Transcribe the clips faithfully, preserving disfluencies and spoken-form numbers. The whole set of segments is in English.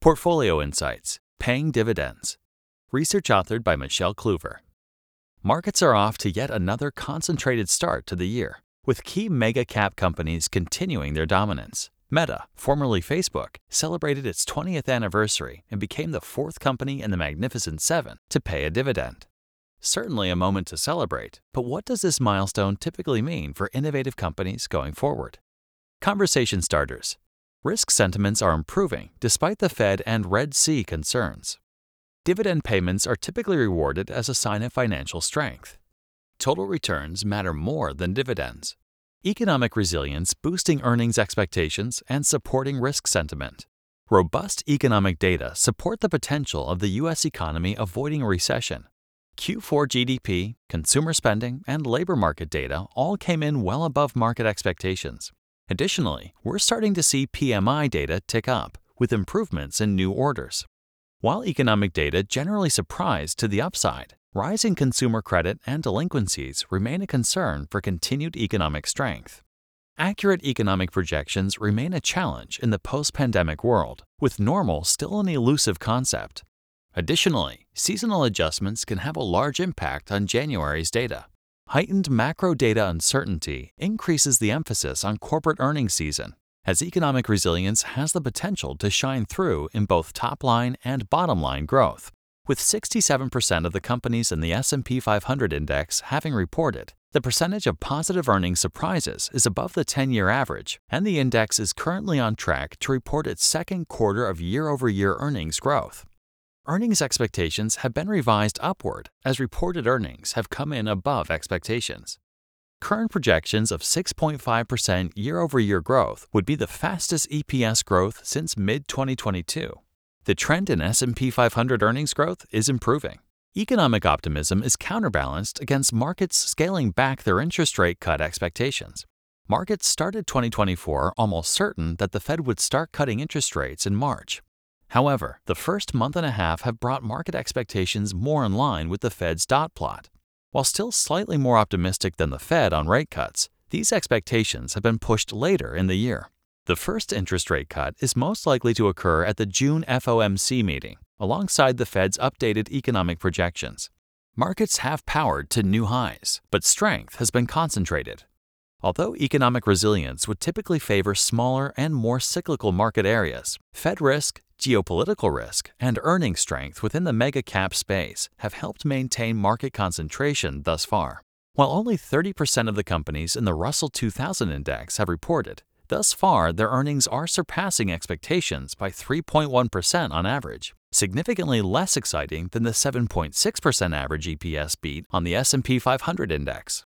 Portfolio Insights: Paying Dividends. Research authored by Michelle Kluver. Markets are off to yet another concentrated start to the year, with key mega-cap companies continuing their dominance. Meta, formerly Facebook, celebrated its twentieth anniversary and became the fourth company in the Magnificent Seven to pay a dividend. Certainly a moment to celebrate, but what does this milestone typically mean for innovative companies going forward? Conversation starters. Risk sentiments are improving despite the Fed and Red Sea concerns. Dividend payments are typically rewarded as a sign of financial strength. Total returns matter more than dividends. Economic resilience boosting earnings expectations and supporting risk sentiment. Robust economic data support the potential of the U S economy avoiding a recession. Q four G D P, consumer spending, and labor market data all came in well above market expectations. Additionally, we're starting to see P M I data tick up, with improvements in new orders. While economic data generally surprised to the upside, rising consumer credit and delinquencies remain a concern for continued economic strength. Accurate economic projections remain a challenge in the post-pandemic world, with normal still an elusive concept. Additionally, seasonal adjustments can have a large impact on January's data. Heightened macro data uncertainty increases the emphasis on corporate earnings season, as economic resilience has the potential to shine through in both top-line and bottom-line growth. With sixty-seven percent of the companies in the S and P five hundred index having reported, the percentage of positive earnings surprises is above the ten-year average, and the index is currently on track to report its second quarter of year-over-year earnings growth. Earnings expectations have been revised upward as reported earnings have come in above expectations. Current projections of six point five percent year-over-year growth would be the fastest E P S growth since mid twenty twenty-two. The trend in S and P five hundred earnings growth is improving. Economic optimism is counterbalanced against markets scaling back their interest rate cut expectations. Markets started twenty twenty-four almost certain that the Fed would start cutting interest rates in March. However, the first month and a half have brought market expectations more in line with the Fed's dot plot. While still slightly more optimistic than the Fed on rate cuts, these expectations have been pushed later in the year. The first interest rate cut is most likely to occur at the June F O M C meeting, alongside the Fed's updated economic projections. Markets have powered to new highs, but strength has been concentrated. Although economic resilience would typically favor smaller and more cyclical market areas, Fed risk, geopolitical risk, and earning strength within the mega-cap space have helped maintain market concentration thus far. While only thirty percent of the companies in the Russell two thousand index have reported, thus far their earnings are surpassing expectations by three point one percent on average, significantly less exciting than the seven point six percent average E P S beat on the S and P five hundred index.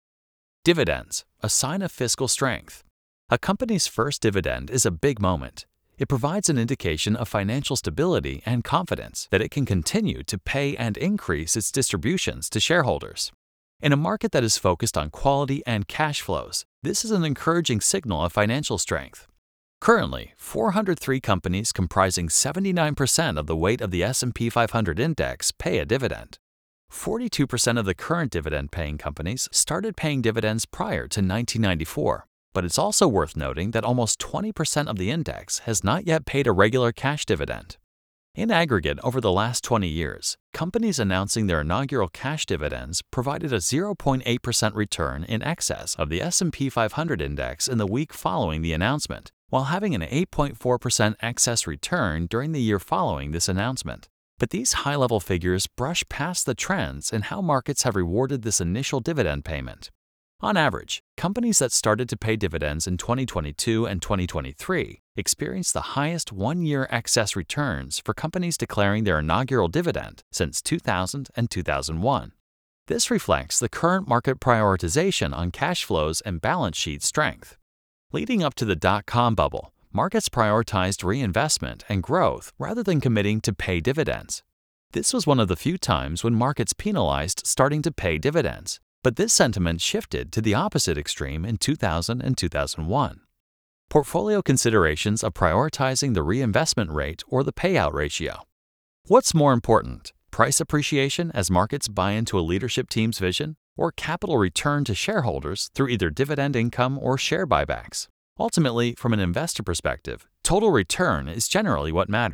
Dividends, a sign of fiscal strength. A company's first dividend is a big moment. It provides an indication of financial stability and confidence that it can continue to pay and increase its distributions to shareholders. In a market that is focused on quality and cash flows, this is an encouraging signal of financial strength. Currently, four hundred three companies comprising seventy-nine percent of the weight of the S and P five hundred index pay a dividend. forty-two percent of the current dividend-paying companies started paying dividends prior to nineteen ninety-four. But it's also worth noting that almost twenty percent of the index has not yet paid a regular cash dividend. In aggregate, over the last twenty years, companies announcing their inaugural cash dividends provided a zero point eight percent return in excess of the S and P five hundred index in the week following the announcement, while having an eight point four percent excess return during the year following this announcement. But these high-level figures brush past the trends in how markets have rewarded this initial dividend payment. On average, companies that started to pay dividends in twenty twenty-two and twenty twenty-three experienced the highest one-year excess returns for companies declaring their inaugural dividend since two thousand and two thousand one. This reflects the current market prioritization on cash flows and balance sheet strength. Leading up to the dot-com bubble, markets prioritized reinvestment and growth rather than committing to pay dividends. This was one of the few times when markets penalized starting to pay dividends. But this sentiment shifted to the opposite extreme in two thousand and two thousand one. Portfolio considerations of prioritizing the reinvestment rate or the payout ratio. What's more important, price appreciation as markets buy into a leadership team's vision, or capital return to shareholders through either dividend income or share buybacks? Ultimately, from an investor perspective, total return is generally what matters.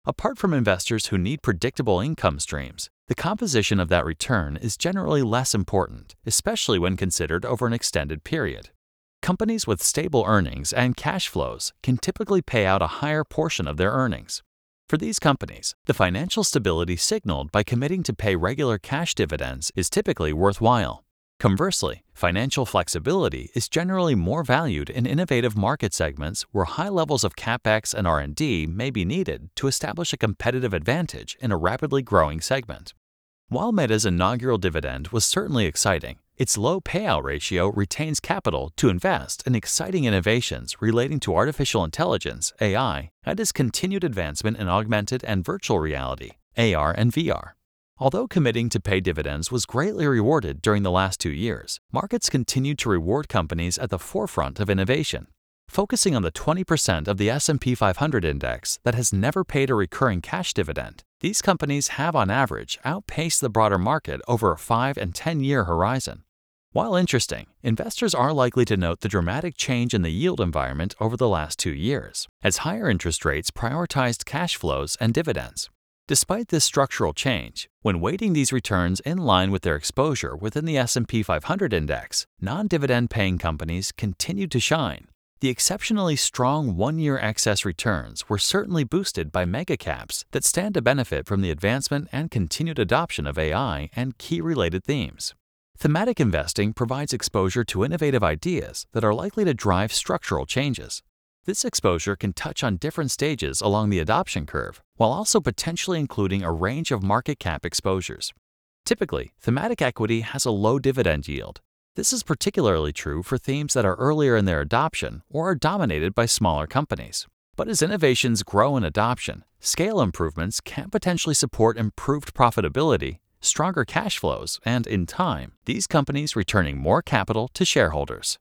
Apart from investors who need predictable income streams, the composition of that return is generally less important, especially when considered over an extended period. Companies with stable earnings and cash flows can typically pay out a higher portion of their earnings. For these companies, the financial stability signaled by committing to pay regular cash dividends is typically worthwhile. Conversely, financial flexibility is generally more valued in innovative market segments where high levels of CapEx and R and D may be needed to establish a competitive advantage in a rapidly growing segment. While Meta's inaugural dividend was certainly exciting, its low payout ratio retains capital to invest in exciting innovations relating to artificial intelligence, A I, and its continued advancement in augmented and virtual reality, A R and V R. Although committing to pay dividends was greatly rewarded during the last two years, markets continued to reward companies at the forefront of innovation. Focusing on the twenty percent of the S and P five hundred index that has never paid a recurring cash dividend, these companies have on average outpaced the broader market over a five and ten-year horizon. While interesting, investors are likely to note the dramatic change in the yield environment over the last two years, as higher interest rates prioritized cash flows and dividends. Despite this structural change, when weighting these returns in line with their exposure within the S and P five hundred index, non-dividend paying companies continued to shine. The exceptionally strong one-year excess returns were certainly boosted by megacaps that stand to benefit from the advancement and continued adoption of A I and key related themes. Thematic investing provides exposure to innovative ideas that are likely to drive structural changes. This exposure can touch on different stages along the adoption curve, while also potentially including a range of market cap exposures. Typically, thematic equity has a low dividend yield. This is particularly true for themes that are earlier in their adoption or are dominated by smaller companies. But as innovations grow in adoption, scale improvements can potentially support improved profitability, stronger cash flows, and in time, these companies returning more capital to shareholders.